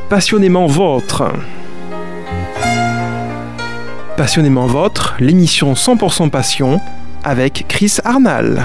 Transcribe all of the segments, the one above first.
Passionnément Vôtre. Passionnément Vôtre, l'émission 100% passion avec Chris Arnal.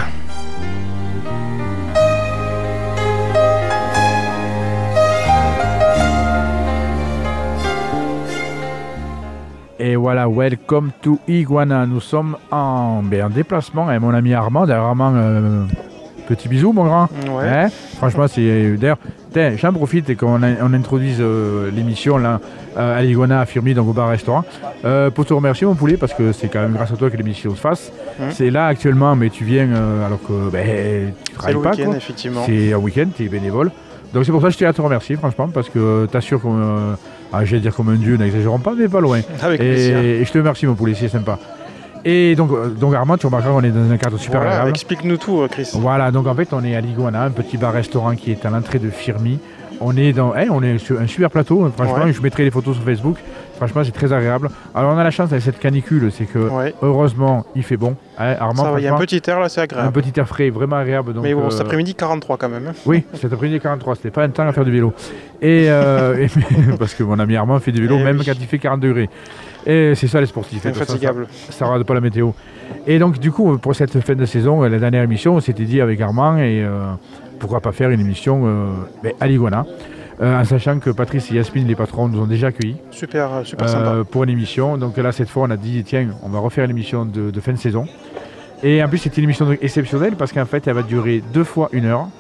Et voilà, welcome to Iguana. Nous sommes en déplacement avec mon ami Armand. D'ailleurs, Armand, petit bisou, mon grand. Ouais. Hein, franchement, c'est. D'ailleurs, j'en profite et qu'on introduise l'émission là, à l'Iguana à Firmi, donc au bar-restaurant, pour te remercier, mon poulet, parce que c'est quand même grâce à toi que l'émission se fasse. C'est là actuellement, mais tu viens alors que tu travailles pas. C'est le week-end, quoi. effectivement. C'est un week-end, tu es bénévole. Donc c'est pour ça que je tiens à te remercier, franchement, parce que t'assures comme. J'allais dire comme un dieu, n'exagérons pas, mais pas loin. Avec plaisir. Et je te remercie, mon poulet, c'est sympa. Et donc Armand, tu remarqueras qu'on est dans un cadre super agréable. Explique-nous tout, Chris. Voilà, donc en fait, on est à l'Iguana, un petit bar-restaurant qui est à l'entrée de Firmi. On est sur un super plateau, franchement, je mettrai les photos sur Facebook. Franchement, c'est très agréable. Alors, on a la chance avec cette canicule, c'est que heureusement, il fait bon. Armand, il y a un petit air là, c'est agréable. Un petit air frais, vraiment agréable. Donc, mais bon, cet après-midi, 43 quand même. Oui, cet après-midi, 43. C'était pas un temps à faire du vélo. Parce que mon ami Armand fait du vélo même quand il fait 40 degrés. Et c'est ça les sportifs. Infatigable. Ça rate pas la météo. Et donc, du coup, pour cette fin de saison, la dernière émission, on s'était dit avec Armand, et pourquoi pas faire une émission à l'Iguana. En sachant que Patrice et Yasmine, les patrons, nous ont déjà accueillis. Super sympa. Pour une émission. Donc là, cette fois, on a dit, tiens, on va refaire l'émission de fin de saison. Et en plus, c'était une émission exceptionnelle parce qu'en fait, elle va durer 2 fois 1 heure.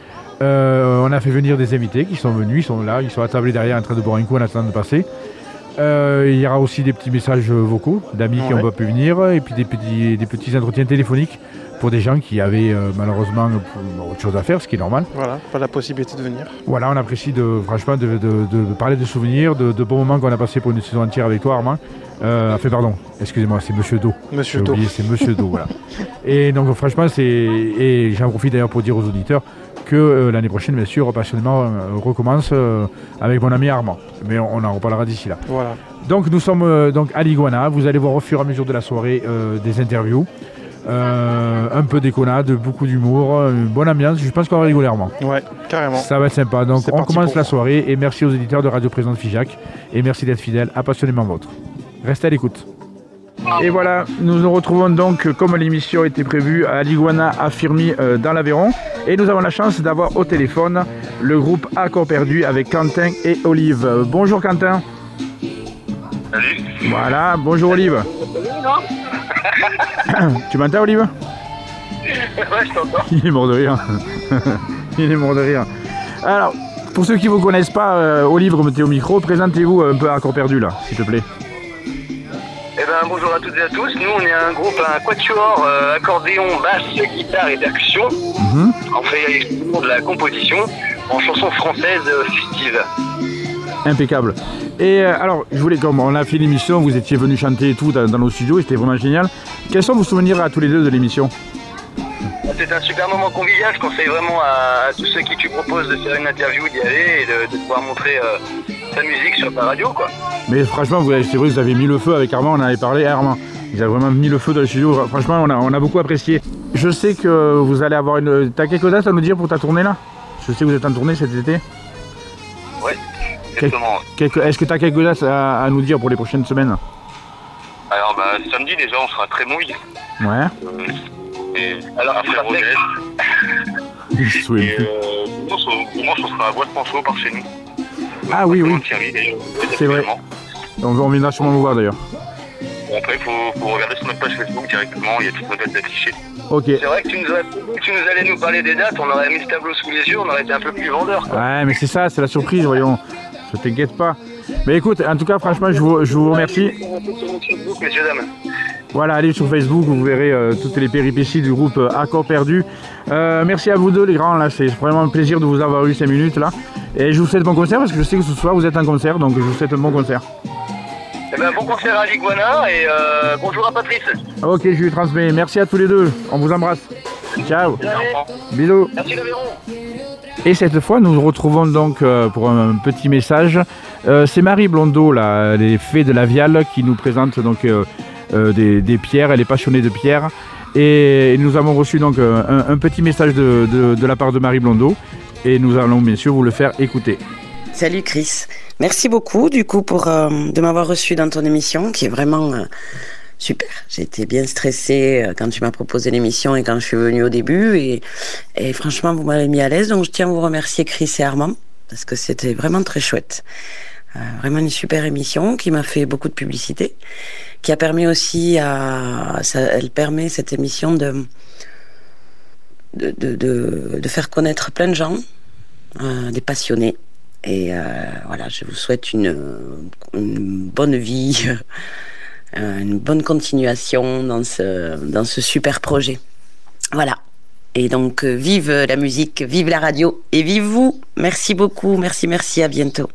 On a fait venir des invités qui sont venus, ils sont là, ils sont attablés derrière en train de boire un coup en attendant de passer. Il y aura aussi des petits messages vocaux d'amis qui n'ont pas pu venir et puis des petits entretiens téléphoniques pour des gens qui avaient malheureusement autre chose à faire, ce qui est normal. Voilà, pas la possibilité de venir. Voilà, on apprécie franchement de parler de souvenirs, de bons moments qu'on a passés pour une saison entière avec toi, Armand. Excusez-moi, c'est Monsieur Do. Monsieur Do. C'est Monsieur Do, voilà. Et donc franchement, et j'en profite d'ailleurs pour dire aux auditeurs que l'année prochaine, bien sûr, Passionnément recommence avec mon ami Armand. Mais on en reparlera d'ici là. Voilà. Donc nous sommes donc à l'Iguana. Vous allez voir au fur et à mesure de la soirée des interviews. Un peu déconnade, beaucoup d'humour, une bonne ambiance. Je pense qu'on va rigoler, Armand. Ouais, carrément. Ça va être sympa. Donc on commence la soirée et merci aux éditeurs de Radio Présence Figeac et merci d'être fidèles à Passionnément Vôtre. Restez à l'écoute. Et voilà, nous nous retrouvons donc, comme l'émission était prévue, à l'Iguana à Firmi dans l'Aveyron. Et nous avons la chance d'avoir au téléphone le groupe Accord Perdu avec Quentin et Olive. Bonjour Quentin. Salut. Voilà, bonjour Olive. Tu m'entends Olive? Ouais, je t'entends. Il est mort de rire. Il est mort de rire. Alors, pour ceux qui ne vous connaissent pas, Olive, comme tu es au micro, présentez-vous un peu à Accord Perdu là, s'il te plaît. Bonjour à toutes et à tous. Nous, on est un groupe, un quatuor, accordéon, basse, guitare et percussion. On fait exclusivement de la composition en chansons françaises festives. Impeccable. Et alors, je voulais, comme on a fait l'émission, vous étiez venus chanter et tout dans nos studios, et c'était vraiment génial. Quels sont vos souvenirs à tous les deux de l'émission? C'est un super moment convivial. Je conseille vraiment à tous ceux qui tu proposes de faire une interview d'y aller et de pouvoir montrer ta musique sur ta radio, quoi. Mais franchement, c'est vrai que vous avez mis le feu avec Armand, on en avait parlé. Armand, ils ont vraiment mis le feu dans le studio. Franchement, on a beaucoup apprécié. Je sais que vous allez avoir une... T'as quelque chose à nous dire pour ta tournée là? Je sais que vous êtes en tournée cet été. Ouais, exactement. Est-ce que tu as quelque chose à nous dire pour les prochaines semaines? Alors, samedi déjà, on sera très mouille. Ouais. Et alors, après Rodez. Dimanche, on sera à Bois-de-Panceau par chez nous. Ah oui. C'est vrai. On viendra sûrement vous voir d'ailleurs. Après, il faut regarder sur notre page Facebook directement, il y a toutes nos dates affichées. Ok. C'est vrai que tu nous allais nous parler des dates, on aurait mis ce tableau sous les yeux, on aurait été un peu plus vendeur. Ouais, mais c'est ça, c'est la surprise, voyons. Ne t'inquiète pas. Mais écoute, en tout cas, franchement, je vous remercie. Facebook, messieurs, dames. Voilà, allez sur Facebook, vous verrez toutes les péripéties du groupe Accord Perdu. Merci à vous deux, les grands, là, c'est vraiment un plaisir de vous avoir eu 5 minutes, là. Et je vous souhaite bon concert, parce que je sais que ce soir, vous êtes en concert, donc je vous souhaite un bon concert. Bon concert à l'Iguana, et bonjour à Patrice. Ok, je lui transmets. Merci à tous les deux, on vous embrasse. Ciao. Bisous. Merci l'Aveyron. Et cette fois, nous nous retrouvons donc pour un petit message. C'est Marie Blondeau, là, les Fées de la Viale, qui nous présente donc des pierres. Elle est passionnée de pierres. Et nous avons reçu donc un petit message de la part de Marie Blondeau. Et nous allons bien sûr vous le faire écouter. Salut Chris. Merci beaucoup du coup de m'avoir reçu dans ton émission qui est vraiment super. J'ai été bien stressée quand tu m'as proposé l'émission et quand je suis venue au début et franchement vous m'avez mis à l'aise, donc je tiens à vous remercier Chris et Armand parce que c'était vraiment très chouette. Vraiment une super émission qui m'a fait beaucoup de publicité, qui a permis aussi elle permet cette émission de faire connaître plein de gens, des passionnés. Et voilà, je vous souhaite une bonne vie, une bonne continuation dans ce super projet. Voilà. Et donc, vive la musique, vive la radio et vive vous. Merci beaucoup, merci, à bientôt.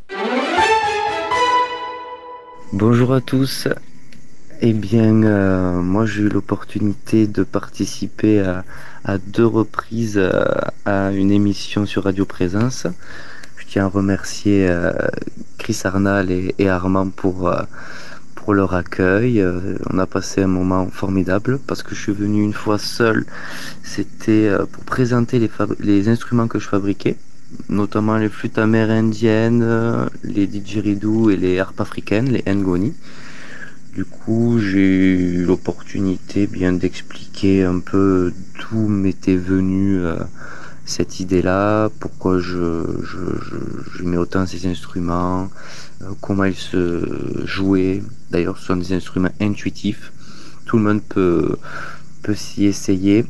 Bonjour à tous. Eh bien, moi j'ai eu l'opportunité de participer à 2 reprises à une émission sur Radio Présence. Je tiens à remercier Chris Arnal et Armand pour leur accueil. On a passé un moment formidable parce que je suis venu une fois seul. C'était pour présenter les instruments que je fabriquais, notamment les flûtes amérindiennes, les didgeridoo et les harpes africaines, les ngoni. Du coup, j'ai eu l'opportunité bien d'expliquer un peu d'où m'était venue cette idée-là, pourquoi j'aimais autant ces instruments, comment ils se jouaient. D'ailleurs, ce sont des instruments intuitifs. Tout le monde peut s'y essayer.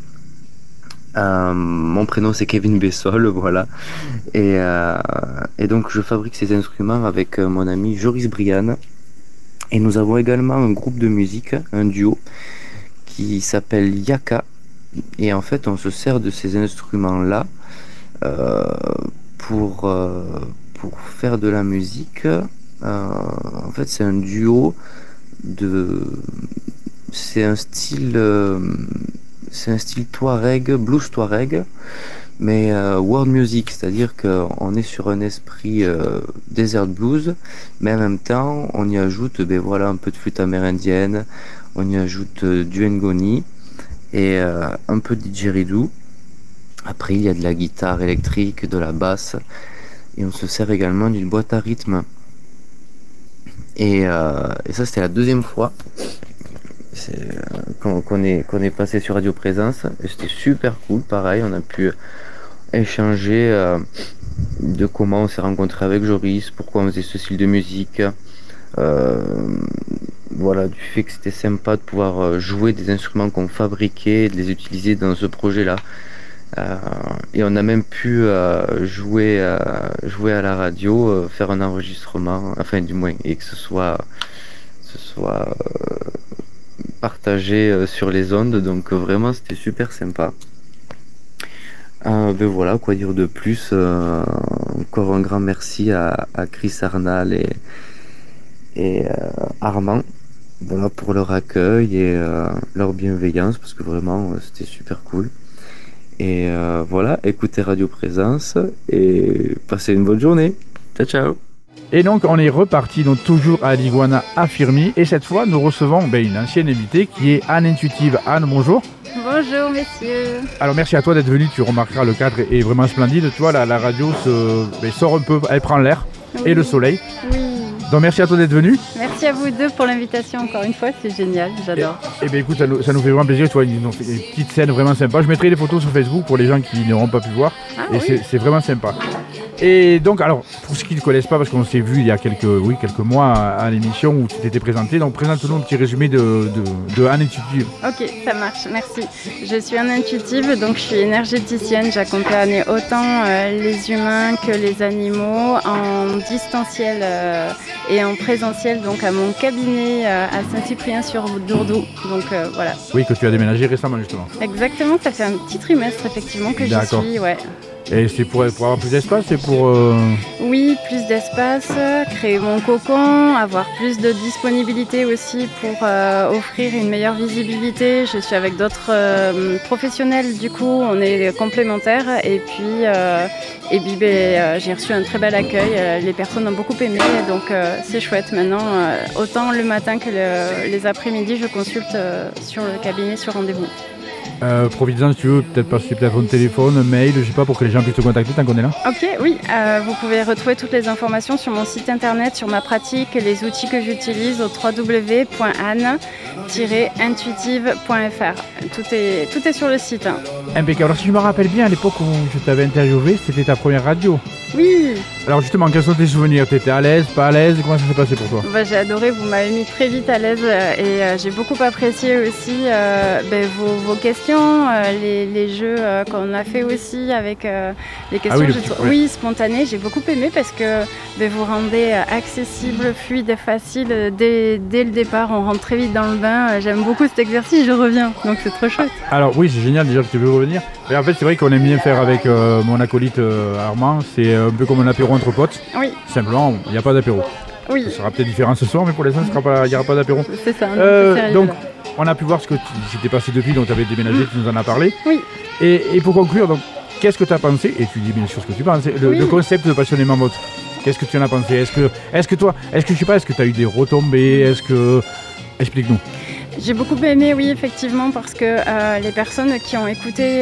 Mon prénom c'est Kevin Bessol, voilà. Et donc je fabrique ces instruments avec mon ami Joris Brian. Et nous avons également un groupe de musique, un duo, qui s'appelle Yaka. Et en fait, on se sert de ces instruments-là pour faire de la musique. En fait, c'est un duo c'est un style Touareg, blues Touareg, mais world music, c'est-à-dire qu'on est sur un esprit desert blues, mais en même temps, on y ajoute un peu de flûte amérindienne, on y ajoute du ngoni et un peu de didgeridoo. Après, il y a de la guitare électrique, de la basse, et on se sert également d'une boîte à rythme. Et ça, c'était la 2e fois qu'on est passé sur Radio Présence. Et c'était super cool, pareil, on a pu échanger de comment on s'est rencontré avec Joris, pourquoi on faisait ce style de musique. Du fait que c'était sympa de pouvoir jouer des instruments qu'on fabriquait, de les utiliser dans ce projet-là. Et on a même pu jouer à la radio, faire un enregistrement, enfin du moins, et que ce soit partagé sur les ondes. Donc vraiment c'était super sympa. Voilà, quoi dire de plus. Encore un grand merci à Chris Arnal et Armand, voilà, pour leur accueil et leur bienveillance, parce que vraiment c'était super cool. Et voilà, écoutez Radio Présence et passez une bonne journée. Ciao, ciao. Et donc on est reparti, donc toujours à l'Iguana à Firmi, et cette fois nous recevons une ancienne invitée qui est Anne Intuitive. Anne, bonjour. Bonjour messieurs. Alors merci à toi d'être venu, tu remarqueras le cadre est vraiment splendide, tu vois la radio sort un peu, elle prend l'air et le soleil. Oui. Donc merci à toi d'être venu. Merci à vous deux pour l'invitation encore une fois, c'est génial, j'adore. Et bien écoute, ça nous fait vraiment plaisir, tu vois, une petite scène vraiment sympa. Je mettrai les photos sur Facebook pour les gens qui n'auront pas pu voir. C'est vraiment sympa. Et donc, alors, pour ceux qui ne connaissent pas, parce qu'on s'est vu il y a quelques mois à l'émission où tu t'étais présenté, donc présente-nous un petit résumé de Anne Intuitive. Ok, ça marche, merci. Je suis Anne Intuitive, donc je suis énergéticienne. J'accompagne autant les humains que les animaux en distanciel et en présentiel, donc à mon cabinet à Saint-Cyprien-sur-Dourdou. Donc voilà. Oui, que tu as déménagé récemment justement. Exactement, ça fait un petit trimestre effectivement que j'y suis, ouais. Et c'est pour avoir plus d'espace, c'est pour... Oui, plus d'espace, créer mon cocon, avoir plus de disponibilité aussi pour offrir une meilleure visibilité. Je suis avec d'autres professionnels, du coup, on est complémentaires. Et puis j'ai reçu un très bel accueil, les personnes ont beaucoup aimé, donc c'est chouette. Maintenant, autant le matin que les après-midi, je consulte sur le cabinet sur rendez-vous. Providence, si tu veux, peut-être passer un téléphone, un mail, je sais pas, pour que les gens puissent te contacter tant qu'on est là. Ok, oui, vous pouvez retrouver toutes les informations sur mon site internet, sur ma pratique, les outils que j'utilise au www.anne-intuitive.fr. Tout est sur le site. Hein. Impeccable. Alors si je me rappelle bien, à l'époque où je t'avais interviewé, c'était ta première radio. Oui. Alors justement, quels sont tes souvenirs? T'étais à l'aise, pas à l'aise? Comment ça s'est passé pour toi? J'ai adoré, vous m'avez mis très vite à l'aise et j'ai beaucoup apprécié aussi vos questions, les jeux qu'on a fait aussi avec les questions spontanées. J'ai beaucoup aimé parce que vous rendez accessible, fluide et facile dès le départ. On rentre très vite dans le bain. J'aime beaucoup cet exercice, je reviens. Donc c'est trop chouette. Alors oui, c'est génial déjà que tu veux revenir. Et en fait, c'est vrai qu'on aime bien faire avec mon acolyte Armand. C'est un peu comme un apéro entre potes. Oui. Simplement, il n'y a pas d'apéro. Oui. Ça sera peut-être différent ce soir, mais pour l'instant, il n'y aura pas d'apéro. C'est ça. Donc, on a pu voir ce que tu t'es passé depuis, donc tu avais déménagé, tu nous en as parlé. Oui. Et pour conclure, donc, qu'est-ce que tu as pensé? Et tu dis bien sûr ce que tu penses. Le concept de Passionnément Moto. Qu'est-ce que tu en as pensé? Est-ce que tu as eu des retombées? Explique-nous. J'ai beaucoup aimé, oui, effectivement, parce que les personnes qui ont écouté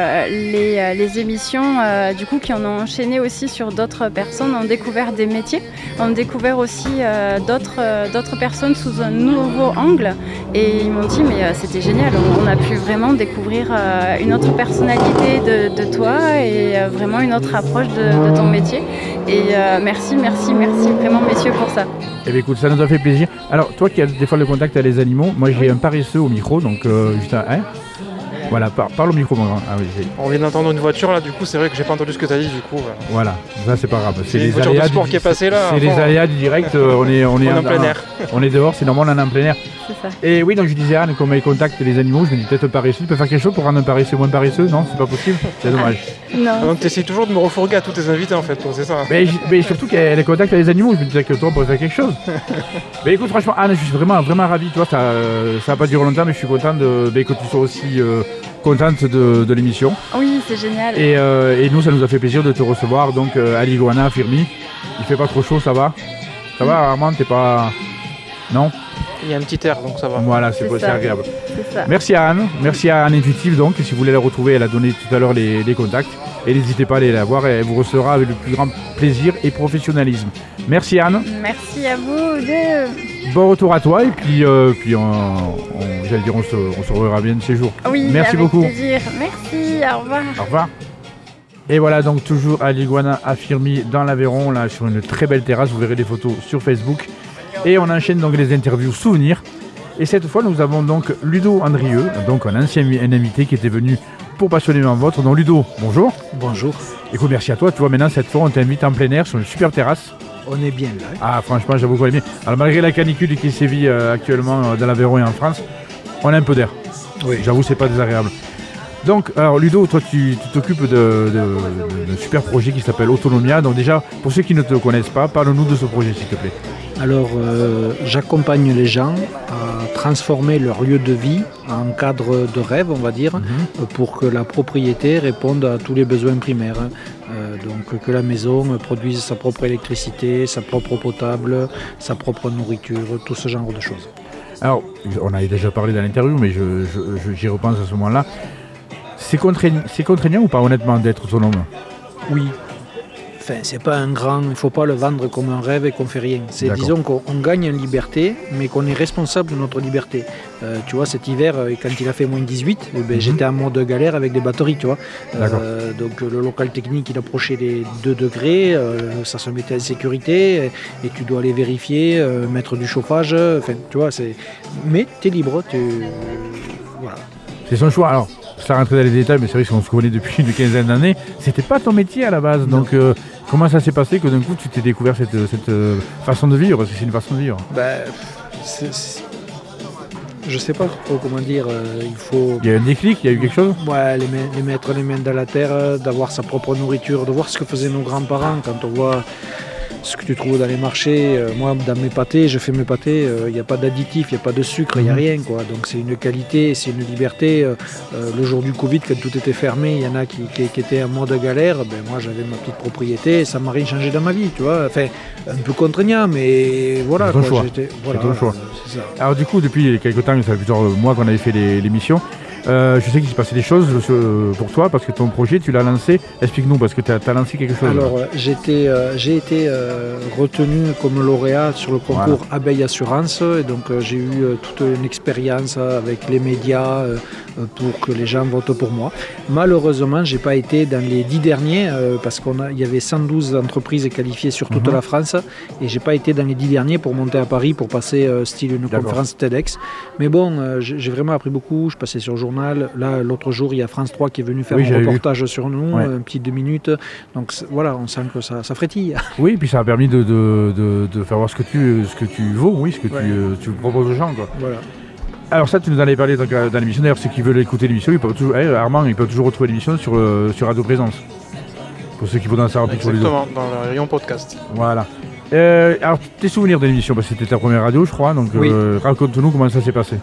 les émissions, du coup, qui en ont enchaîné aussi sur d'autres personnes, ont découvert des métiers, ont découvert aussi d'autres personnes sous un nouveau angle. Et ils m'ont dit, mais c'était génial, on a pu vraiment découvrir une autre personnalité de toi et vraiment une autre approche de ton métier. Et merci vraiment, messieurs, pour ça. Eh bien, écoute, ça nous a fait plaisir. Alors, toi qui as des fois le contact avec les animaux, moi j'ai un paresseux au micro, donc juste un. Voilà, parle au micro, mon grand. Ah, oui, on vient d'entendre une voiture là, du coup, c'est vrai que j'ai pas entendu ce que tu as dit, du coup. Voilà, ça c'est pas grave. C'est les voiture de sport qui est passée là. C'est les aléas du direct, on est en plein air. On est dehors, c'est normal, on est en plein air. C'est ça. Et oui, donc je disais Anne, comme elle contacte les animaux, je me dis peut-être un paresseux, tu peux faire quelque chose pour rendre un paresseux moins paresseux? Non, c'est pas possible, c'est dommage. Non. Donc tu essaies toujours de me refourguer à tous tes invités en fait, c'est ça. Mais surtout qu'elle contacte les animaux, je me disais que toi on pourrait faire quelque chose. Mais écoute, franchement Anne, je suis vraiment ravi, toi, ça va pas durer longtemps, mais je suis content que tu sois aussi contente de l'émission. Oui, c'est génial. Et nous, ça nous a fait plaisir de te recevoir, donc à l'Iguana, à Firmi. Il fait pas trop chaud, ça va? Ça va, Armand, t'es pas... Non? Il y a un petit air, donc ça va. Voilà, c'est agréable. C'est ça. Merci à Anne, merci à Anne Intuitive, donc, si vous voulez la retrouver, elle a donné tout à l'heure les contacts. Et n'hésitez pas à aller la voir, elle vous recevra avec le plus grand plaisir et professionnalisme. Merci Anne. Merci à vous deux. Bon retour à toi, et puis j'allais dire, on se reverra bien de ces jours. Oui, merci avec beaucoup. Plaisir. Merci, au revoir. Au revoir. Et voilà, donc toujours à l'Iguana à Firmi dans l'Aveyron, là sur une très belle terrasse, vous verrez des photos sur Facebook. Et on enchaîne donc les interviews souvenirs. Et cette fois, nous avons donc Ludo Andrieux, donc un invité qui était venu pour Passionnément Votre. Donc Ludo, bonjour. Bonjour. Écoute, merci à toi. Tu vois, maintenant, cette fois, on t'invite en plein air sur une superbe terrasse. On est bien là. Ah, franchement, j'avoue qu'on est bien. Alors, malgré la canicule qui sévit actuellement dans l'Aveyron et en France, on a un peu d'air. Oui. J'avoue, c'est pas désagréable. Donc, alors Ludo, toi tu t'occupes d'un super projet qui s'appelle Autonomia. Donc déjà, pour ceux qui ne te connaissent pas, parle-nous de ce projet s'il te plaît. Alors, j'accompagne les gens à transformer leur lieu de vie en cadre de rêve, on va dire, pour que la propriété réponde à tous les besoins primaires. Donc que la maison produise sa propre électricité, sa propre eau potable, sa propre nourriture, tout ce genre de choses. Alors, on avait déjà parlé dans l'interview, mais j'y repense à ce moment-là. C'est contraignant ou pas, honnêtement, d'être autonome? Oui. Enfin, c'est pas un grand... Il ne faut pas le vendre comme un rêve et qu'on fait rien. C'est, disons qu'on gagne en liberté, mais qu'on est responsable de notre liberté. Tu vois, cet hiver, quand il a fait moins 18, j'étais en mode galère avec des batteries, tu vois. Donc le local technique, il approchait les 2 degrés, ça se mettait en sécurité, et tu dois aller vérifier, mettre du chauffage, enfin, tu vois, c'est... Mais tu es libre, voilà. C'est son choix. Alors, sans rentrer dans les détails, mais c'est vrai qu'on se connaît depuis une quinzaine d'années, c'était pas ton métier à la base. Non. Donc, comment ça s'est passé que d'un coup tu t'es découvert cette façon de vivre? Parce que c'est une façon de vivre. Je sais pas trop comment dire. Il y a un déclic, il y a eu quelque chose? Ouais, les mettre les mains dans la terre, d'avoir sa propre nourriture, de voir ce que faisaient nos grands-parents quand on voit ce que tu trouves dans les marchés. Moi, dans mes pâtés, je fais mes pâtés, il n'y a pas d'additif, il n'y a pas de sucre, il n'y a rien, quoi. Donc c'est une qualité, c'est une liberté. Le jour du Covid, quand tout était fermé, il y en a qui étaient en mode galère. Moi, j'avais ma petite propriété, et ça m'a rien changé dans ma vie, tu vois. Enfin, un peu contraignant, mais voilà. C'est ton choix. C'est ça. Alors du coup, depuis quelques temps, ça fait plusieurs mois qu'on avait fait l'émission. Je sais qu'il s'est passé des choses pour toi parce que ton projet, tu l'as lancé. Explique-nous parce que tu as lancé quelque chose. Alors, j'ai été retenu comme lauréat sur le concours Abeille Assurance. Et donc, j'ai eu toute une expérience avec les médias pour que les gens votent pour moi. Malheureusement, je n'ai pas été dans les 10 derniers parce qu'il y avait 112 entreprises qualifiées sur toute la France. Et je n'ai pas été dans les 10 derniers pour monter à Paris pour passer style une conférence TEDx. Mais bon, j'ai vraiment appris beaucoup. Je passais sur le journal. Là, l'autre jour, il y a France 3 qui est venu faire un reportage sur nous, un petit 2 minutes. Donc voilà, on sent que ça frétille. Oui, puis ça a permis de faire voir ce que tu vaux, ce que tu proposes aux gens. Quoi. Voilà. Alors ça, tu nous en avais parlé dans l'émission. D'ailleurs, ceux qui veulent écouter l'émission, Armand, ils peuvent toujours retrouver l'émission sur Radio Présence. Pour ceux qui voudraient en savoir plus sur les deux. Exactement, dans le rayon podcast. Voilà. Alors, tes souvenirs de l'émission, parce que c'était ta première radio, je crois. Donc raconte-nous comment ça s'est passé.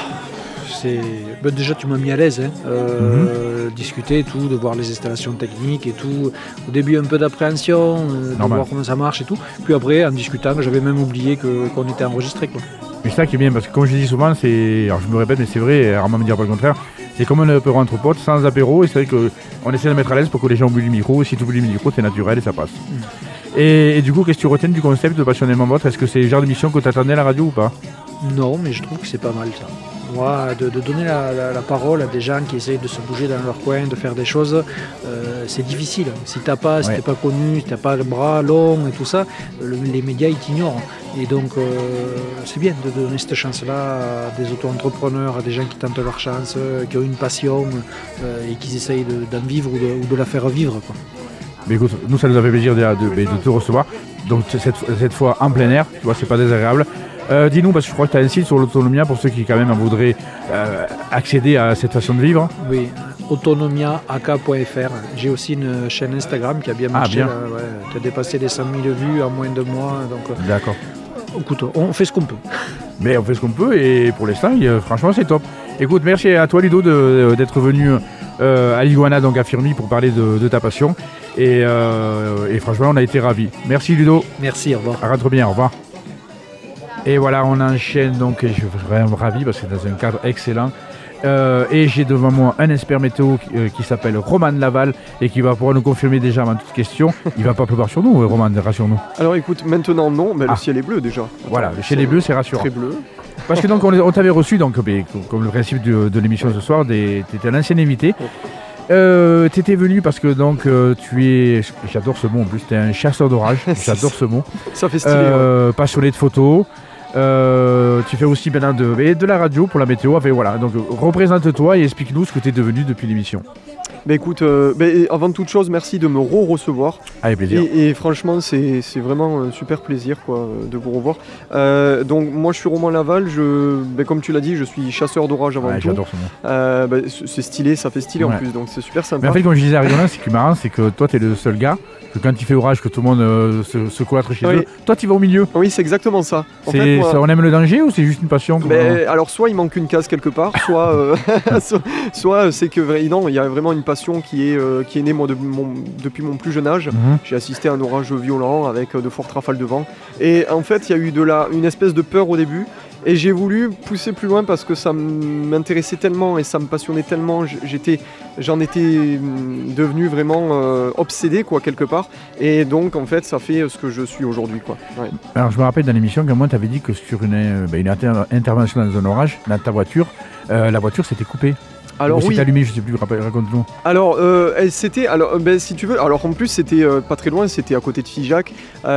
Déjà tu m'as mis à l'aise, discuter et tout, de voir les installations techniques et tout. Au début un peu d'appréhension, de voir comment ça marche et tout. Puis après en discutant, j'avais même oublié qu'on était enregistré quoi. Mais c'est ça qui est bien parce que comme je dis souvent, alors je me répète mais c'est vrai, Armand me dira pas le contraire, c'est comme un apéro entre potes sans apéro et c'est vrai qu'on essaie de mettre à l'aise pour que les gens oublient le micro. Si tu oublies le micro, c'est naturel et ça passe. Et du coup, qu'est-ce que tu retiens du concept de Passionnément Vôtre? Est-ce que c'est le genre d'émission que tu attendais à la radio ou pas? Non, mais je trouve que c'est pas mal ça. Moi, de donner la parole à des gens qui essayent de se bouger dans leur coin, de faire des choses, c'est difficile. Si t'es pas connu, si t'as pas le bras long et tout ça, les médias ils t'ignorent. Et donc c'est bien de donner cette chance-là à des auto-entrepreneurs, à des gens qui tentent leur chance, qui ont une passion et qui essayent d'en vivre ou de la faire vivre, quoi. Mais écoute, nous ça nous a fait plaisir de te recevoir. Donc cette fois en plein air, tu vois, c'est pas désagréable. Dis-nous, parce que je crois que tu as un site sur l'autonomia pour ceux qui quand même voudraient accéder à cette façon de vivre. Oui, autonomiaak.fr. J'ai aussi une chaîne Instagram qui a bien marché. Bien. Qui a dépassé les 100 000 vues en moins de mois. Donc, d'accord. Écoute, on fait ce qu'on peut. Mais on fait ce qu'on peut et pour l'instant, franchement, c'est top. Écoute, merci à toi Ludo d'être venu à l'Iguana, donc à Firmi, pour parler de ta passion. Et franchement, on a été ravis. Merci Ludo. Merci, au revoir. Rentre bien, au revoir. Et voilà, on enchaîne, donc je suis vraiment ravi parce que c'est dans un cadre excellent. Et j'ai devant moi un expert météo qui s'appelle Roman Laval et qui va pouvoir nous confirmer déjà avant toute question. Il va pas pleuvoir sur nous, Roman, rassure-nous. Alors écoute, maintenant non, mais le ciel est bleu déjà. Voilà, le ciel est bleu, c'est rassurant. Très bleu. Parce que donc on t'avait reçu, donc, comme le principe de l'émission ce soir, tu étais un ancien invité. Tu étais venu parce que donc tu es, j'adore ce mot en plus, tu es un chasseur d'orage, j'adore ce mot. Ça fait stylé. Passionné de photos. Tu fais aussi maintenant de la radio pour la météo. Enfin, voilà, donc représente-toi et explique-nous ce que tu es devenu depuis l'émission. Écoute, avant toute chose, merci de me recevoir. Avec plaisir. Et franchement, c'est vraiment un super plaisir de vous revoir. Donc moi, je suis Roman Laval. Comme tu l'as dit, je suis chasseur d'orage avant tout. J'adore ce mot. C'est stylé, ça fait stylé en plus, donc c'est super sympa. Mais en fait, comme je disais à Rigonin, ce qui est marrant, c'est que toi, tu es le seul gars que quand il fait orage, que tout le monde se cloître chez eux, toi, tu vas au milieu. Oui, c'est exactement ça. En fait, moi, on aime le danger ou c'est juste une passion alors, soit il manque une case quelque part, soit c'est que non, il y a vraiment une passion qui est née moi depuis mon plus jeune âge. J'ai assisté à un orage violent avec de fortes rafales de vent. Et en fait, il y a eu une espèce de peur au début. Et j'ai voulu pousser plus loin parce que ça m'intéressait tellement et ça me passionnait tellement. J'en étais devenu vraiment obsédé quelque part. Et donc en fait ça fait ce que je suis aujourd'hui quoi. Ouais. Alors je me rappelle dans l'émission qu'à moi tu avais dit que sur une intervention dans un orage, dans ta voiture, la voiture s'était coupée. Alors oui. C'était allumé, je sais plus, raconte-nous. Alors c'était, si tu veux, alors en plus c'était pas très loin, c'était à côté de Figeac.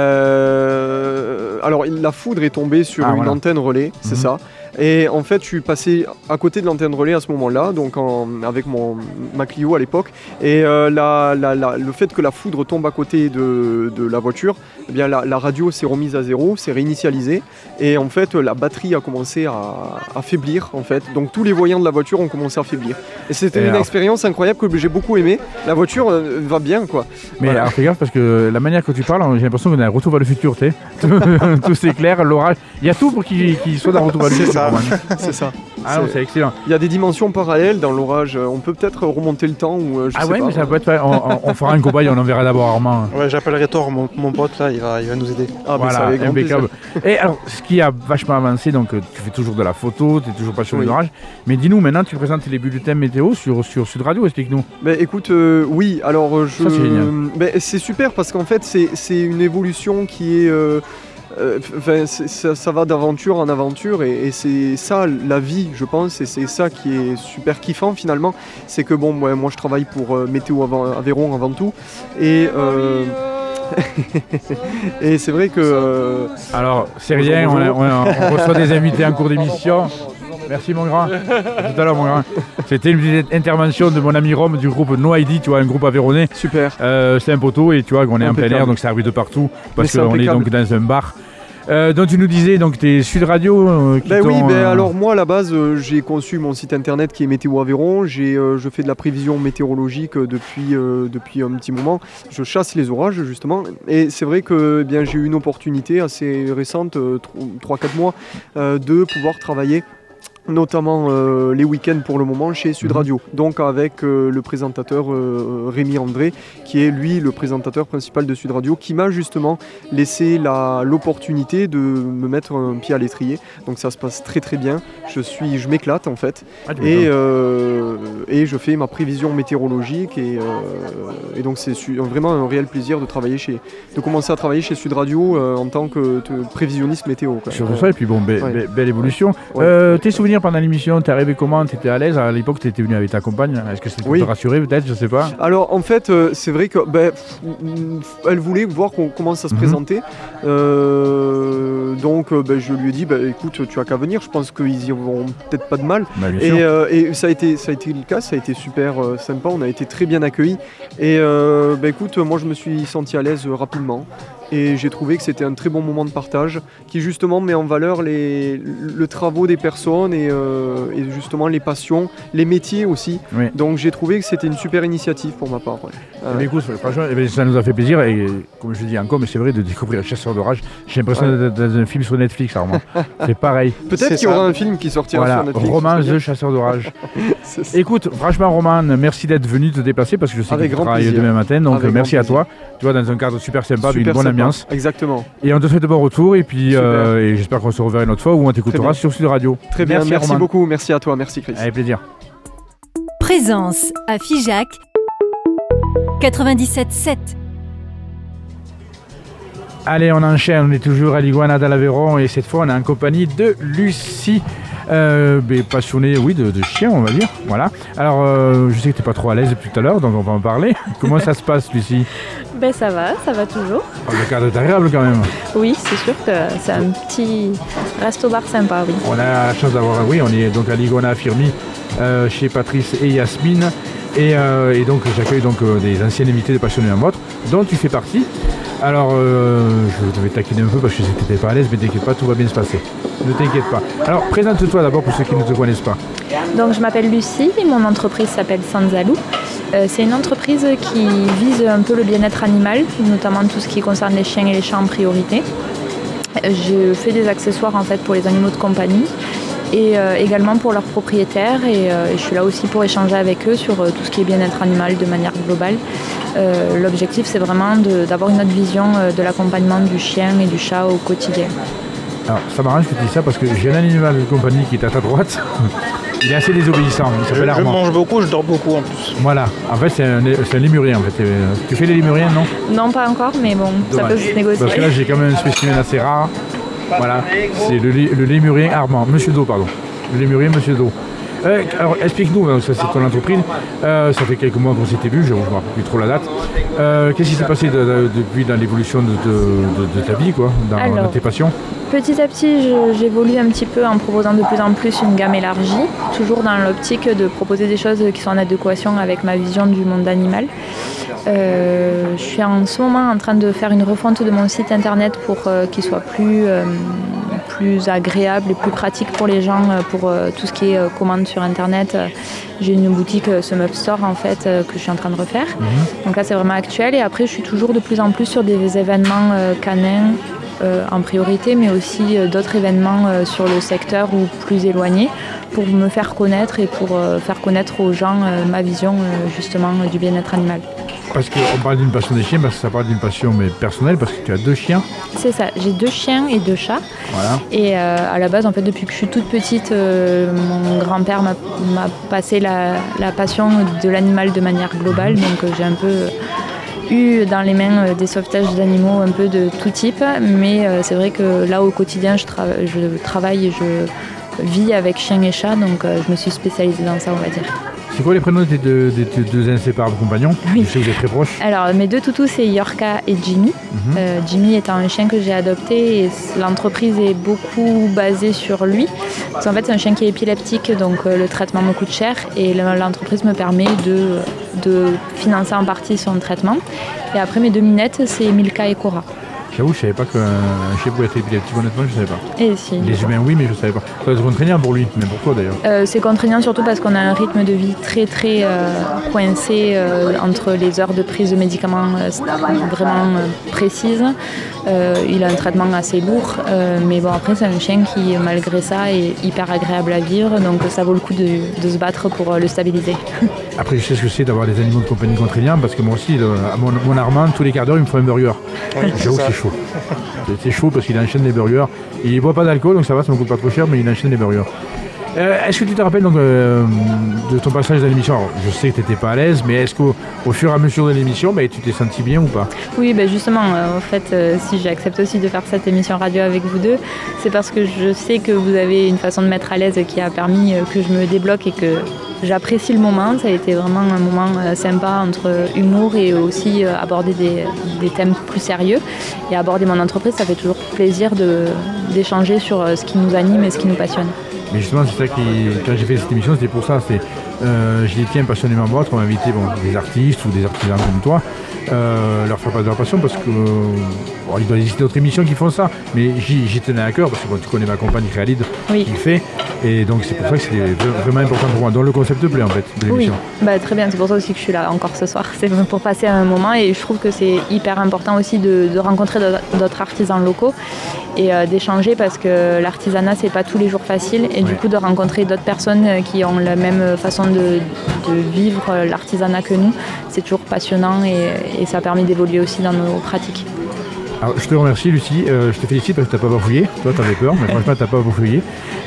Alors la foudre est tombée sur une antenne relais, c'est ça. Et en fait, je suis passé à côté de l'antenne relais à ce moment-là, donc avec ma Clio à l'époque. Et le fait que la foudre tombe à côté de la voiture, eh bien la radio s'est remise à zéro, s'est réinitialisée. Et en fait, la batterie a commencé à faiblir, en fait. Donc tous les voyants de la voiture ont commencé à faiblir. Et c'était une expérience incroyable que j'ai beaucoup aimée. La voiture va bien, quoi. Mais voilà. Alors fais gaffe parce que la manière que tu parles, j'ai l'impression qu'on a un retour vers le futur, tu sais. Tout s'éclaire, l'orage. Il y a tout pour qu'il soit dans le retour vers le futur. ça. C'est ça. Ah non, c'est excellent. Il y a des dimensions parallèles dans l'orage. On peut peut-être remonter le temps ou je sais pas. Mais ça peut être. On fera un cobaye, on enverra d'abord Armand. Ouais, j'appellerai Thor, mon pote là, il va nous aider. Ah, voilà, ça avec impeccable. Et alors, ce qui a vachement avancé, donc tu fais toujours de la photo, tu es toujours passionné d'orage. Mais dis-nous, maintenant tu présentes les bulletins météo sur Sud Radio, explique-nous. Écoute, oui, alors Ça, c'est génial. c'est super parce qu'en fait c'est une évolution qui est ça va d'aventure en aventure et c'est ça la vie, je pense, et c'est ça qui est super kiffant finalement. C'est que bon, moi je travaille pour Météo Aveyron avant tout et et c'est vrai que alors c'est rien, on reçoit des invités en cours d'émission. Merci mon grand. À tout à l'heure mon grand. C'était une petite intervention de mon ami Rome du groupe No ID, tu vois, un groupe aveyronnais. Super. C'est un poteau et tu vois qu'on est en plein air, donc ça arrive de partout parce qu'on est donc dans un bar. Donc tu nous disais, donc tu es Sud Radio alors moi à la base j'ai conçu mon site internet qui est Météo Aveyron. Je fais de la prévision météorologique depuis un petit moment. Je chasse les orages justement et c'est vrai que j'ai eu une opportunité assez récente, 3-4 mois, de pouvoir travailler notamment les week-ends pour le moment chez Sud Radio, donc avec le présentateur Rémi André, qui est lui le présentateur principal de Sud Radio, qui m'a justement laissé l'opportunité de me mettre un pied à l'étrier. Donc ça se passe très très bien, je m'éclate en fait, et je fais ma prévision météorologique et donc c'est vraiment un réel plaisir de commencer à travailler chez Sud Radio en tant que prévisionniste météo. Sur ça, et puis bon, belle évolution. Tes souvenirs pendant l'émission, t'es arrivé comment? T'étais à l'aise? À l'époque, t'étais venu avec ta compagne. Est-ce que c'était pour te rassurer peut-être? Je sais pas. Alors en fait, c'est vrai que elle voulait voir comment ça se présentait. Donc je lui ai dit, écoute, tu as qu'à venir. Je pense qu'ils y auront peut-être pas de mal. Et ça a été le cas. Ça a été super sympa. On a été très bien accueillis. Et écoute, moi je me suis senti à l'aise rapidement. Et j'ai trouvé que c'était un très bon moment de partage qui justement met en valeur le travail des personnes et justement les passions, les métiers aussi. Oui. Donc j'ai trouvé que c'était une super initiative pour ma part. Ouais. Écoute, franchement, ça nous a fait plaisir et comme je dis encore, mais c'est vrai de découvrir Chasseur d'orage. J'ai l'impression d'être dans un film sur Netflix, Armand. C'est pareil. Peut-être qu'il y aura un film qui sortira sur Netflix. Roman The Chasseur d'orage. Écoute, franchement Roman, merci d'être venu te déplacer parce que je sais que tu travailles demain matin. Donc merci à toi. Tu vois, dans un cadre super sympa, avec une bonne ambiance. Exactement. Et on te fait de bons retours et puis et j'espère qu'on se reverra une autre fois ou on t'écoutera sur Sud Radio. Très bien, merci beaucoup, merci à toi, merci Chris. Avec plaisir. Présence à Figeac 97.7. Allez, on enchaîne, on est toujours à l'Iguana d'Aveyron et cette fois on est en compagnie de Lucie. Passionnée, oui, de chiens, on va dire. Voilà. Alors, je sais que tu n'es pas trop à l'aise depuis tout à l'heure, donc on va en parler. Comment ça se passe, Lucie? Ça va toujours. Le cadre est agréable quand même. Oui, c'est sûr que c'est un petit resto-bar sympa, oui. On a la chance d'avoir, on est donc à l'Iguana Firmi, chez Patrice et Yasmine. Et donc j'accueille des anciens invités de Passionnés en Motre, dont tu fais partie. Alors, je devais taquiner un peu parce que tu n'étais pas à l'aise, mais t'inquiète pas, tout va bien se passer. Ne t'inquiète pas. Alors, présente-toi d'abord pour ceux qui ne te connaissent pas. Donc, je m'appelle Lucie, mon entreprise s'appelle Sanzalou. C'est une entreprise qui vise un peu le bien-être animal, notamment tout ce qui concerne les chiens et les chats en priorité. Je fais des accessoires en fait pour les animaux de compagnie et également pour leurs propriétaires et je suis là aussi pour échanger avec eux sur tout ce qui est bien-être animal de manière globale. L'objectif c'est vraiment d'avoir une autre vision de l'accompagnement du chien et du chat au quotidien. Alors ça m'arrange que tu dis ça parce que j'ai un animal de compagnie qui est à ta droite. Il est assez désobéissant, il s'appelle Armand. Je mange beaucoup, je dors beaucoup en plus. Voilà, en fait c'est un lémurien en fait. Tu fais les lémuriens, non? Non, pas encore, mais bon, ça peut se négocier. Parce que là j'ai quand même un spécimen assez rare. Voilà, c'est le lémurien Armand, Monsieur Do, pardon. Le lémurien Monsieur Do. Alors explique-nous, ça c'est ton entreprise, ça fait quelques mois qu'on s'était vu, je ne me rappelle plus trop la date. Qu'est-ce qui s'est passé depuis dans l'évolution de ta vie, quoi, dans tes passions? Petit à petit, j'évolue un petit peu en proposant de plus en plus une gamme élargie, toujours dans l'optique de proposer des choses qui sont en adéquation avec ma vision du monde animal. Je suis en ce moment en train de faire une refonte de mon site internet pour qu'il soit plus agréable et plus pratique pour les gens pour tout ce qui est commande sur internet. J'ai une boutique Sum-Up Store en fait que je suis en train de refaire. Donc là c'est vraiment actuel et après je suis toujours de plus en plus sur des événements canins en priorité, mais aussi d'autres événements sur le secteur ou plus éloignés pour me faire connaître et pour faire connaître aux gens ma vision justement du bien-être animal. Parce qu'on parle d'une passion des chiens, parce que ça parle d'une passion mais personnelle, parce que tu as 2 chiens. C'est ça, j'ai 2 chiens et 2 chats. Voilà. Et à la base, en fait, depuis que je suis toute petite, mon grand-père m'a passé la passion de l'animal de manière globale. Donc j'ai un peu eu dans les mains des sauvetages d'animaux un peu de tout type. Mais c'est vrai que là, au quotidien, je travaille et je vis avec chiens et chats. Donc je me suis spécialisée dans ça, on va dire. C'est quoi les prénoms des deux inséparables compagnons? Oui. Je sais que vous êtes très proches. Alors, mes 2 toutous, c'est Yorka et Jimmy. Jimmy étant un chien que j'ai adopté et l'entreprise est beaucoup basée sur lui. Parce qu'en fait, c'est un chien qui est épileptique, donc le traitement me coûte cher et l'entreprise me permet de financer en partie son traitement. Et après, mes 2 minettes, c'est Milka et Cora. J'avoue, je savais pas qu'un chien pouvait être épileptique, honnêtement, je savais pas. Et si. Les humains, oui, mais je savais pas. Ça doit être contraignant pour lui, mais pour toi d'ailleurs. C'est contraignant surtout parce qu'on a un rythme de vie très très coincé entre les heures de prise de médicaments vraiment précises. Il a un traitement assez lourd, mais bon après c'est un chien qui malgré ça est hyper agréable à vivre, donc ça vaut le coup de se battre pour le stabiliser. Après je sais ce que c'est d'avoir des animaux de compagnie contraignants, parce que moi aussi, mon Armand, tous les quarts d'heure il me faut un burger. Oui, j'avoue que c'est chaud. C'est chaud parce qu'il enchaîne les burgers. Il ne boit pas d'alcool, donc ça va, ça ne me coûte pas trop cher, mais il enchaîne les burgers. Est-ce que tu te rappelles donc, de ton passage dans l'émission? Alors, je sais que tu n'étais pas à l'aise, mais est-ce qu'au fur et à mesure de l'émission, tu t'es senti bien ou pas? Oui, justement, en fait, si j'accepte aussi de faire cette émission radio avec vous deux, c'est parce que je sais que vous avez une façon de mettre à l'aise qui a permis que je me débloque et que j'apprécie le moment. Ça a été vraiment un moment sympa entre humour et aussi aborder des thèmes plus sérieux. Et aborder mon entreprise, ça fait toujours plaisir d'échanger sur ce qui nous anime et ce qui nous passionne. Mais justement, c'est ça quand j'ai fait cette émission, c'était pour ça. Je les tiens passionnément à on m'a invité des artistes ou des artisans comme toi, leur faire part de leur passion parce que il doit exister d'autres émissions qui font ça. Mais j'y tenais à cœur parce que tu connais ma compagne Khalid qui le fait. Et donc c'est pour ça que c'était vraiment important pour moi. Donc le concept te plaît en fait de l'émission. Oui, très bien. C'est pour ça aussi que je suis là encore ce soir. C'est pour passer un moment et je trouve que c'est hyper important aussi de rencontrer d'autres artisans locaux et d'échanger parce que l'artisanat c'est pas tous les jours facile et du coup de rencontrer d'autres personnes qui ont la même façon de vivre l'artisanat que nous, c'est toujours passionnant et ça permet d'évoluer aussi dans nos pratiques. Alors, je te remercie Lucie, je te félicite parce que tu n'as pas bafouillé, toi tu avais peur, mais franchement tu n'as pas bafouillé.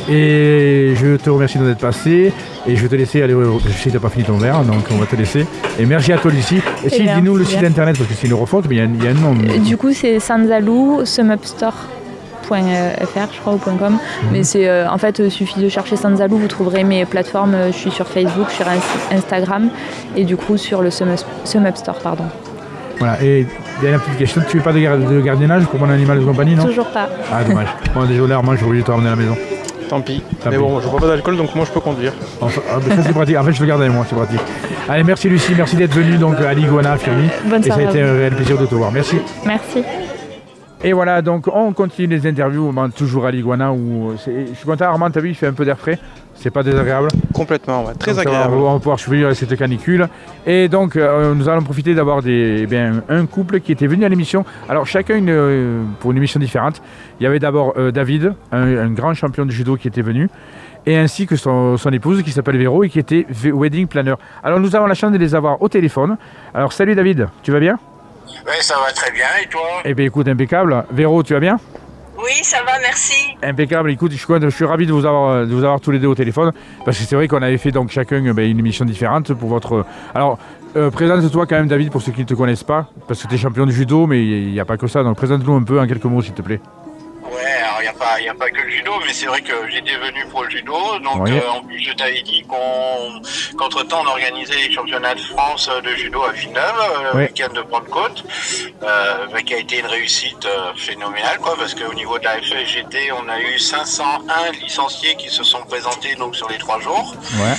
Et je te remercie d'être passé et je vais te laisser aller, je sais que tu n'as pas fini ton verre, donc on va te laisser. Et merci à toi Lucie. Et si, dis-nous le site internet parce que c'est une refonte, mais il y a un nom. Du coup c'est Sanzalou, SumUpStore.fr je crois ou .com, mais c'est en fait il suffit de chercher Sanzalou, vous trouverez mes plateformes, je suis sur Facebook, sur Instagram et du coup sur le SumUpStore pardon. Voilà, et dernière petite question, tu fais pas de gardiennage pour mon animal de compagnie, non? Toujours pas. Ah dommage, bon désolé Armand, j'aurais dû te ramener à la maison. Tant pis. Mais bon, je bois pas d'alcool donc moi je peux conduire. Enfin, ça c'est pratique, en fait je le garde avec moi, c'est pratique. Allez, merci Lucie, merci d'être venue donc à l'Iguana Firmi. Bonne soirée. Et ça a été un réel plaisir de te voir, merci. Merci. Et voilà, donc on continue les interviews, toujours à l'Iguana où je suis content, Armand, t'as vu, il fait un peu d'air frais, c'est pas désagréable. Complètement, très donc, agréable. On va pouvoir survivre cette canicule. Et donc nous allons profiter d'avoir un couple qui était venu à l'émission. Alors chacun pour une émission différente. Il y avait d'abord David, un grand champion de judo qui était venu, et ainsi que son épouse qui s'appelle Véro et qui était wedding planner. Alors nous avons la chance de les avoir au téléphone. Alors salut David, tu vas bien? Oui, ça va très bien, et toi? Eh bien écoute, impeccable. Véro, tu vas bien? Oui, ça va, merci. Impeccable, écoute, je suis ravi de vous avoir tous les deux au téléphone, parce que c'est vrai qu'on avait fait donc chacun une émission différente pour votre... Alors, présente-toi quand même David pour ceux qui ne te connaissent pas, parce que tu es champion de judo, mais il n'y a pas que ça, donc présente-nous un peu en quelques mots s'il te plaît. Ouais, alors il n'y a pas que le judo, mais c'est vrai que j'étais venu pour le judo. Donc en plus, je t'avais dit qu'entre-temps, on organisait les championnats de France de judo à Villeneuve, le week-end de Pentecôte, qui a été une réussite phénoménale, parce qu'au niveau de la FSGT, on a eu 501 licenciés qui se sont présentés donc, sur les 3 jours.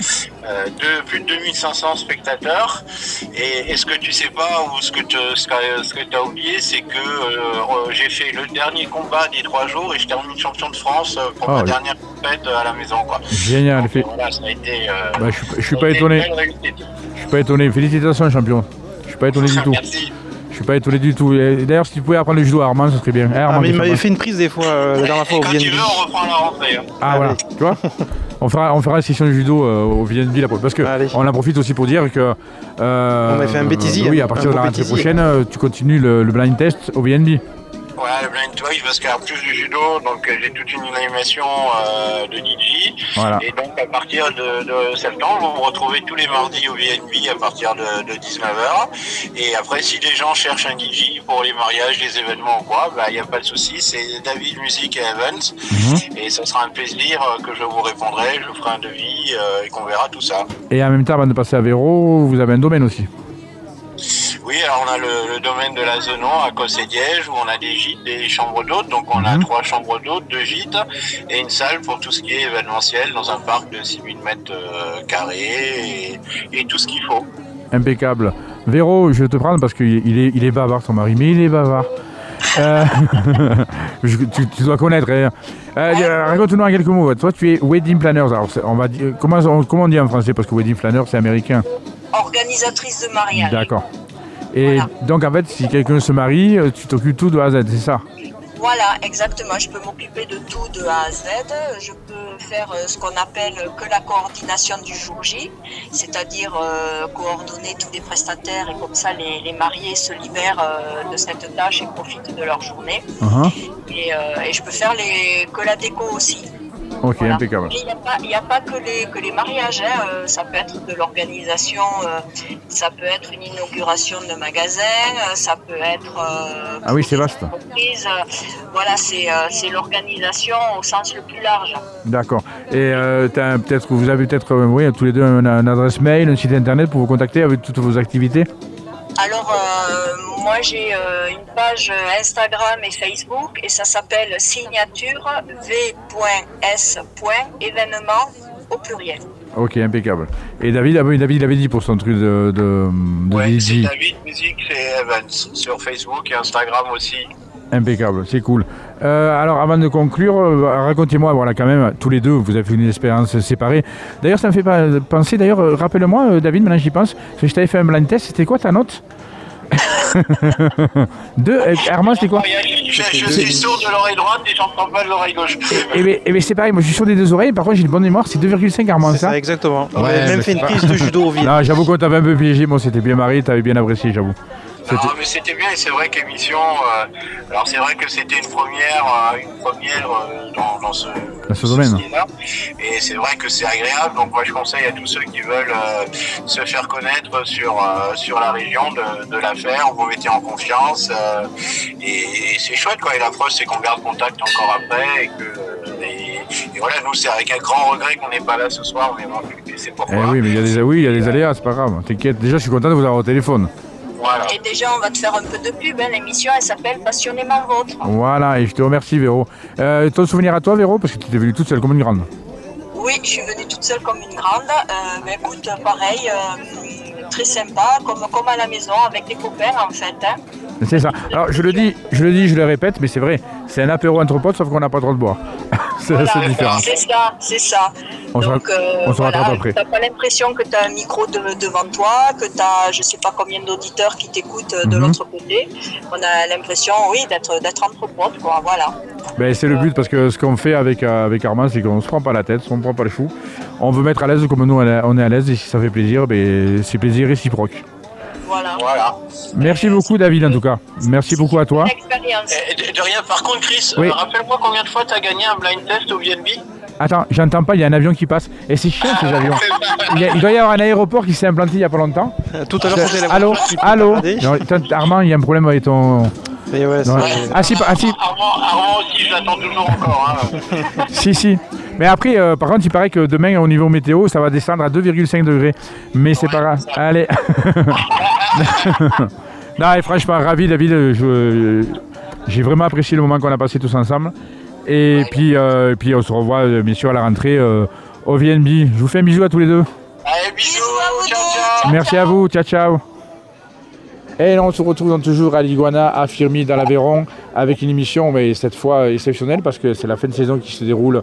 Plus de 2500 spectateurs. Et ce que tu sais pas, ou ce que tu as oublié, c'est que j'ai fait le dernier combat des 3 jours et je termine champion de France pour ma dernière compète à la maison. Génial. Donc, voilà, ça a été, je suis pas étonné. Je suis pas étonné. Félicitations champion. Je suis pas étonné du tout. Merci. Je Je suis pas étonné du tout. D'ailleurs, si tu pouvais apprendre le judo à Armand, ça serait bien. Mais il m'avait fait une prise des fois, la dernière fois au VNB. Quand tu veux, on reprend la rentrée. Ah voilà, tu vois. On fera la session de judo au VNB là, parce qu'on en profite aussi pour dire que... on m'a fait un bêtisier. Oui, à partir de la rentrée prochaine, tu continues le blind test au VNB. Ouais, le blind test, parce qu'en plus du judo, donc j'ai toute une animation de DJ. Voilà. Et donc à partir de septembre, vous me retrouvez tous les mardis au VNB à partir de 19h. Et après, si les gens cherchent un DJ pour les mariages, les événements ou quoi, il n'y a pas de souci, c'est David Music et Events. Et ça sera un plaisir que je vous répondrai, je vous ferai un devis et qu'on verra tout ça. Et en même temps, avant de passer à Véro, vous avez un domaine aussi. Oui, alors on a le domaine de la Zenon à Cossé-Diège où on a des gîtes, des chambres d'hôtes. Donc on a 3 chambres d'hôtes, 2 gîtes et une salle pour tout ce qui est événementiel dans un parc de 6000 mètres carrés et tout ce qu'il faut. Impeccable. Véro, je vais te prendre parce qu'il est bavard ton mari, mais il est bavard. Tu dois connaître. Raconte-nous en quelques mots. Toi, tu es wedding planner. Alors, on va dire, comment on dit en français, parce que wedding planner, c'est américain. Organisatrice de mariage. D'accord. Et voilà. Donc, en fait, si quelqu'un se marie, tu t'occupes tout de A à Z, c'est ça? Voilà, exactement. Je peux m'occuper de tout de A à Z. Je peux faire ce qu'on appelle que la coordination du jour J, c'est-à-dire coordonner tous les prestataires et comme ça les mariés se libèrent de cette tâche et profitent de leur journée. Et je peux faire que la déco aussi. Ok, voilà. Impeccable. Il n'y a pas que les mariages, ça peut être de l'organisation, ça peut être une inauguration de magasin, ça peut être... ah oui, c'est vaste. Voilà, c'est l'organisation au sens le plus large. D'accord. Et vous avez peut-être tous les deux une adresse mail, un site internet pour vous contacter avec toutes vos activités? Alors, moi j'ai une page Instagram et Facebook et ça s'appelle signature v.s.événement au pluriel. Ok, impeccable. Et David il avait dit pour son truc de ouais, DJ. C'est David Music et Evans sur Facebook et Instagram aussi. Impeccable, c'est cool. Alors avant de conclure, racontez-moi, voilà, quand même, tous les deux, vous avez fait une expérience séparée. D'ailleurs, ça me fait penser, rappelle-moi, David, maintenant j'y pense, que je t'avais fait un blind test, c'était quoi ta note? Armand, c'était quoi? Je suis sourd de l'oreille droite et j'entends pas de l'oreille gauche. Et bien c'est pareil, moi je suis sourd des deux oreilles, par contre j'ai une bonne mémoire, c'est 2,5 Armand, c'est ça? Exactement. Ouais, on avait même fait une prise de judo au vide. Non, j'avoue qu'on t'avait un peu piégé, moi c'était bien marré, t'avais bien apprécié, j'avoue. Non, mais c'était bien et c'est vrai qu'émission. Alors c'est vrai que c'était une première dans ce domaine. Et c'est vrai que c'est agréable. Donc moi je conseille à tous ceux qui veulent se faire connaître sur la région de la faire. Vous mettez en confiance et c'est chouette quoi. Et la preuve c'est qu'on garde contact encore après et que. Et voilà, nous c'est avec un grand regret qu'on n'est pas là ce soir, mais bon, c'est pourquoi. Oui, mais il y a des aléas, c'est pas grave. T'inquiète. Déjà je suis content de vous avoir au téléphone. Voilà. Et déjà, on va te faire un peu de pub. L'émission, elle s'appelle Passionnément Vôtre. Voilà, et je te remercie, Véro. Ton souvenir à toi, Véro, parce que tu étais venue toute seule comme une grande. Oui, je suis venue toute seule comme une grande. Mais écoute, pareil, très sympa, comme à la maison, avec des copains, en fait. Hein. C'est ça. Alors, je le dis, je le répète, mais c'est vrai. C'est un apéro entre potes, sauf qu'on n'a pas trop de boire. C'est assez différent. C'est ça. On se rattrape après. T'as pas l'impression que tu as un micro devant toi, que tu as je sais pas combien d'auditeurs qui t'écoutent de l'autre côté. On a l'impression, oui, d'être entre potes, quoi. Voilà. Ben, c'est le but, parce que ce qu'on fait avec Armand, c'est qu'on se prend pas la tête, on ne prend pas le chou. On veut mettre à l'aise comme nous on est à l'aise, et si ça fait plaisir, ben, c'est plaisir réciproque. Voilà. Merci beaucoup, David, en tout cas. Merci beaucoup à toi. De rien. Par contre, Chris, oui. Rappelle-moi combien de fois tu as gagné un blind test au VNB? Attends, j'entends pas, il y a un avion qui passe. Et c'est chiant ces avions. Il doit y avoir un aéroport qui s'est implanté il y a pas longtemps. Tout à l'heure, c'était la Allô. Non, Armand, il y a un problème avec ton... Ouais, si. Armand aussi, je l'attends toujours encore. Hein. Si. Mais après, par contre, il paraît que demain, au niveau météo, ça va descendre à 2,5 degrés. Mais c'est pas grave. Allez. Non, et franchement, ravi, David. J'ai vraiment apprécié le moment qu'on a passé tous ensemble. Et puis on se revoit bien sûr à la rentrée au VNB. Je vous fais un bisou à tous les deux. Allez, bisous à vous, ciao. Merci à vous, ciao. Et on se retrouve donc toujours à l'Iguana, à Firmi, dans l'Aveyron, avec une émission, mais cette fois exceptionnelle, parce que c'est la fin de saison qui se déroule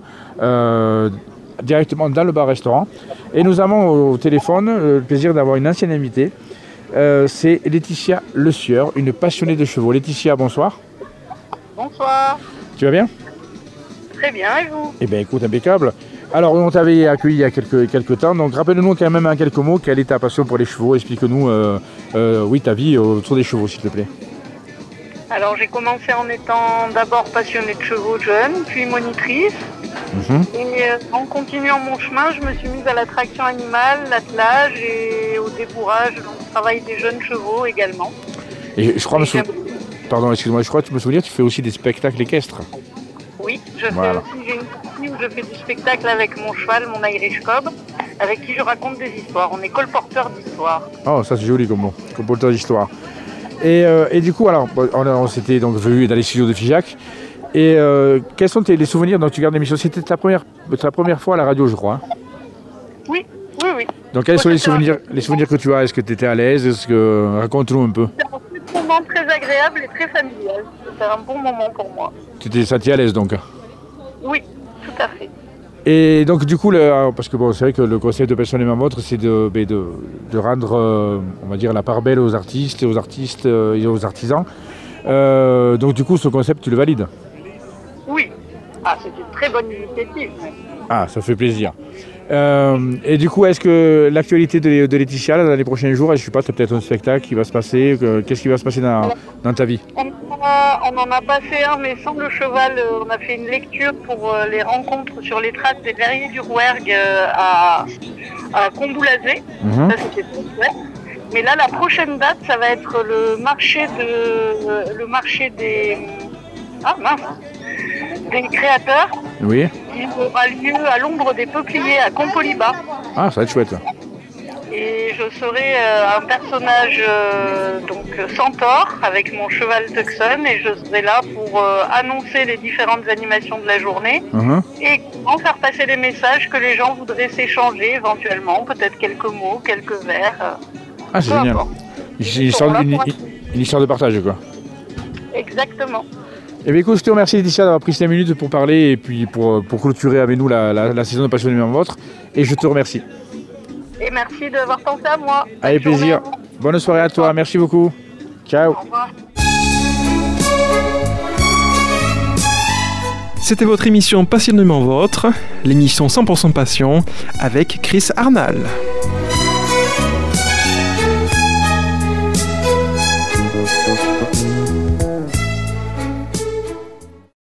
directement dans le bar-restaurant. Et nous avons au téléphone le plaisir d'avoir une ancienne invitée, c'est Laetitia Le Sieur, une passionnée de chevaux. Laetitia, bonsoir. Bonsoir. Tu vas bien? Très bien, et vous? Eh bien écoute, impeccable. Alors on t'avait accueilli il y a quelques temps, donc rappelle-nous quand même en quelques mots quelle est ta passion pour les chevaux. Explique-nous ta vie autour des chevaux, s'il te plaît. Alors j'ai commencé en étant d'abord passionnée de chevaux jeune, puis monitrice. Et en continuant mon chemin, je me suis mise à la traction animale, l'attelage et au débourrage, donc travail des jeunes chevaux également. Et je crois Pardon, excuse-moi, je crois que tu me souviens, tu fais aussi des spectacles équestres. Oui, j'ai une partie où je fais du spectacle avec mon cheval, mon Irish Cob, avec qui je raconte des histoires. On est colporteur d'histoires. Oh, ça c'est joli comme mot, colporteur d'histoires. Et du coup, alors, on s'était donc vu dans les studios de Figeac. Et quels sont les souvenirs dont tu gardes l'émission? C'était ta première fois à la radio, je crois. Oui. Donc quels sont les souvenirs que tu as? Est-ce que tu étais à l'aise? Raconte-nous un peu. C'est un moment très agréable et très familial. C'était un bon moment pour moi. Tu t'es senti à l'aise donc? Oui, tout à fait. Et donc du coup, parce que bon, c'est vrai que le concept de Passionnément Vôtre, c'est de rendre, on va dire, la part belle aux artistes et aux artisans. Donc du coup, ce concept, tu le valides? Oui. Ah, c'est une très bonne initiative. Ah, ça fait plaisir. Et du coup, est-ce que l'actualité de Laetitia, là, dans les prochains jours, je ne sais pas, tu as peut-être un spectacle qui va se passer, qu'est-ce qui va se passer dans ta vie? On en a passé un, mais sans le cheval. On a fait une lecture pour les rencontres sur les traces des verriers du Rouergue à Comboulazé. Ça, c'était très chouette. Mais là, la prochaine date, ça va être le marché des... Ah mince, des créateurs. Oui. Qui aura lieu à l'ombre des peupliers à Compoliba. Ah, ça va être chouette. Et je serai un personnage centaure avec mon cheval Tucson et je serai là pour annoncer les différentes animations de la journée et en faire passer les messages que les gens voudraient s'échanger éventuellement, peut-être quelques mots, quelques vers. Ah, c'est génial. Une histoire de partage, quoi. Exactement. Eh bien écoute, je te remercie Laetitia d'avoir pris 5 minutes pour parler et puis pour clôturer avec nous la saison de Passionnément Vôtre. Et je te remercie. Et merci d'avoir pensé à moi. Avec plaisir. Bonne soirée à toi, merci beaucoup. Ciao. Au revoir. C'était votre émission Passionnément Vôtre, l'émission 100% passion avec Chris Arnal.